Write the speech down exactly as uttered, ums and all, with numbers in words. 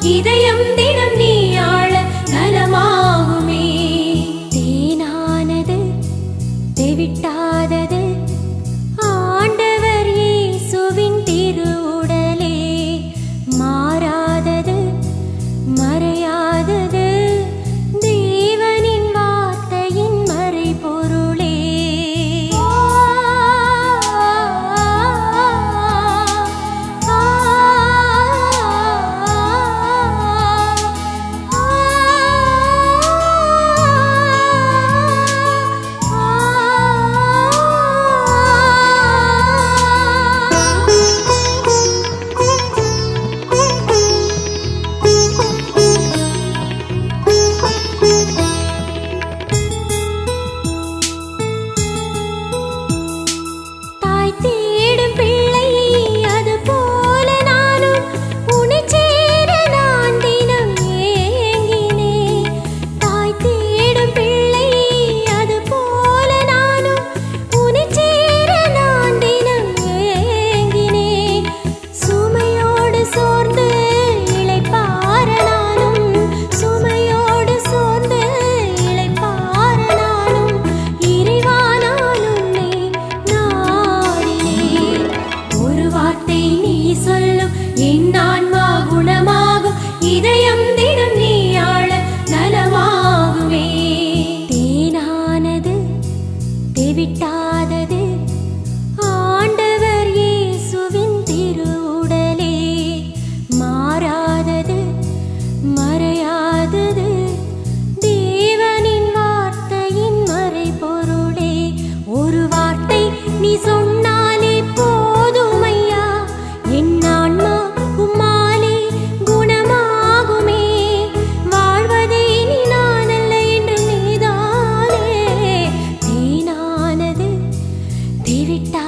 இதயம் தினம் நீ ஆள நலமாகுமே. தேனானது தெவிட்டாதது ஆண்டவர் இயேசுவின் திருவுடலே, மாறாதது மறையாதது தேவனின் வார்த்தையின் மறைபொருளே. இதயம் தினம் நீ ஆள நலமாகுமே. தேனானது தெவிட்டாதது ஆண்டவர் இயேசுவின் திருவுடலே, மாறாதது மறையாதது தேவனின் வார்த்தையின் மறைபொருளே. ஒரு வார்த்தை நீ சொன்னாலே போதுமையா, என் ஆன்மா உம்மாலே குணமாகுமே. வாழ்வதே நீ நான் அல்ல என்று நீதானே. தேனானது தெவிட்டா